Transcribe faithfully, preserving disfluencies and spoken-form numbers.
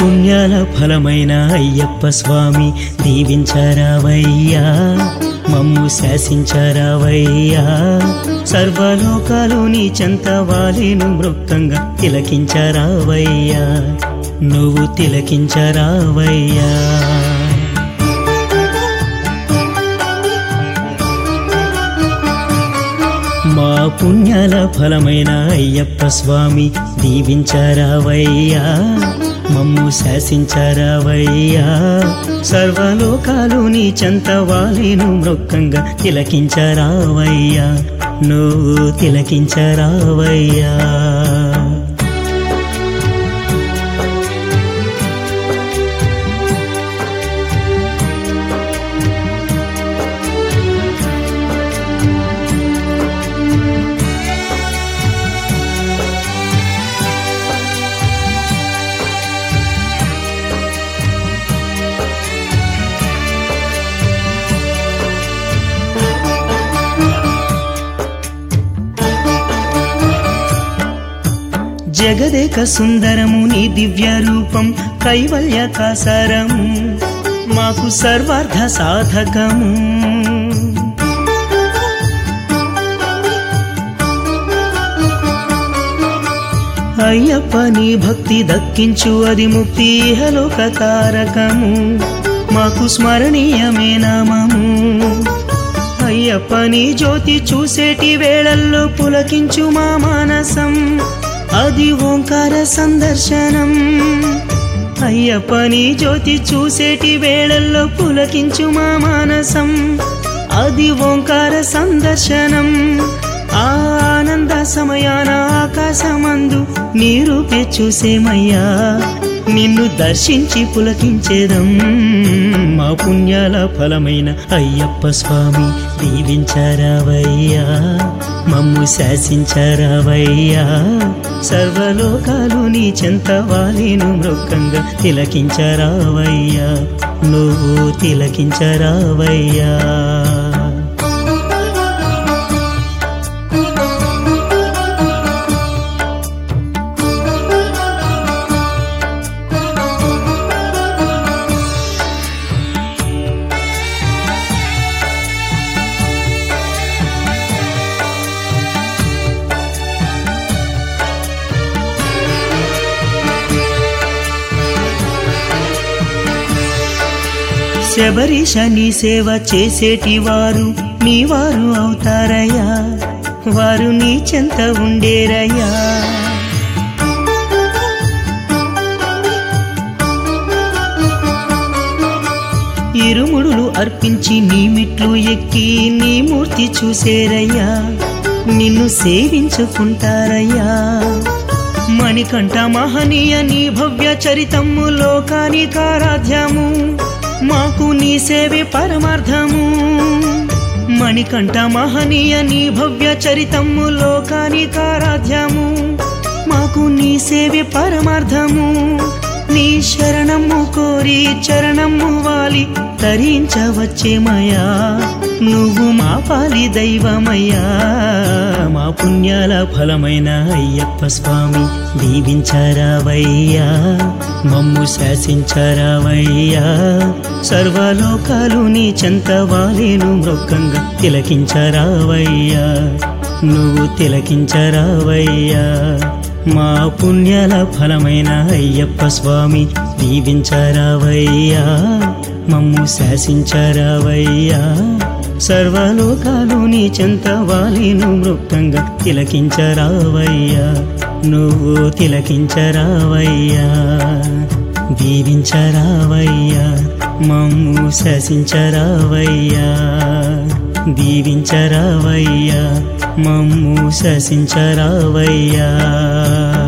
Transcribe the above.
పుణ్యాల ఫలమైన అయ్యప్ప స్వామి దీవించరావయ్యా, మమ్ము శాసించరావయ్యా. సర్వలోకాలు నీ చెంత వాలేను మృక్కంగా తిలకించరావయ్యా, నువ్వు తిలకించరావయ్యా. మా పుణ్యాల ఫలమైన అయ్యప్ప స్వామి దీవించరావయ్యా, మమ్ము శాసించరావయ్యా. సర్వలోకాలు నీ చెంత వాలేను మృక్కంగా తిలకించరావయ్యా, నువ్వు తిలకించరావయ్యా. జగదేక సుందరము నీ దివ్య రూపం, కైవల్య కాసారము మాకు సర్వార్థ సాధకము. అయ్యప్ప నీ భక్తి దక్కించు అది ముక్తి ఇహలోక తారకము, మాకు స్మరణీయమే నామము. అయ్యప్ప నీ జ్యోతి చూసేటి వేళల్లో పులకించు మా మానసం, అది ఓంకార సందర్శనం. అయ్యప్ప నీ జ్యోతి చూసేటి వేళల్లో పులకించు మా మానసం, అది ఓంకార సందర్శనం. ఆనంద సమయాన ఆకాశమందు నీ రూపే చూసేమయ్యా, నిన్ను దర్శించి పులకించేదం. మా పుణ్యాల ఫలమైన అయ్యప్ప స్వామి దీవించరావయ్యా, మమ్ము శాసించరావయ్యా. సర్వలోకాలు నీ చెంత వాలేను మృక్కంగా తిలకించరావయ్యా, నువ్వు తిలకించరావయ్యా. శబరీష నీ సేవ చేసేటి వారు నీ వారు అవుతారయ్యా, వారు నీ చెంత ఉండేరయ్యా. ఇరుముడులు అర్పించి నీ మెట్లు ఎక్కి నీ మూర్తి చూసేరయ్యా, నిన్ను సేవించుకుంటారయ్యా. మణికంఠ మహనీయ నీ భవ్య చరితము లోకానికారాధ్యము, మాకు నీ సేవే పరమార్థము. మణికంఠ మహనీయ నీ భవ్య చరితము లోకానికారాధ్యము, మాకు నీ సేవే పరమార్థము. నీ శరణము కోరి చరణము వాలి తరించవచ్చేమయ్యా, నువ్వు మా పాలి దైవమయ్యా. మా పుణ్యాల ఫలమైన అయ్యప్ప స్వామి దీవించరావయ్యా, మమ్ము శాసించరావయ్యా. సర్వలోకాలు నీ చెంత వాలేను మృక్కంగా తిలకించరావయ్యా, నువ్వు తిలకించరావయ్యా. మా పుణ్యాల ఫలమైన అయ్యప్ప స్వామి దీవించరావయ్యా, మమ్ము శాసించరావయ్యా. సర్వలోకాలు నీ చెంత వాలేను మృక్కంగా తిలకించరావయ్యా, నువ్వు తిలకించరావయ్యా. దీవించరావయ్యా, మమ్ము శాసించరావయ్యా. దీవించరావయ్యా, మమ్ము శాసించరావయ్యా.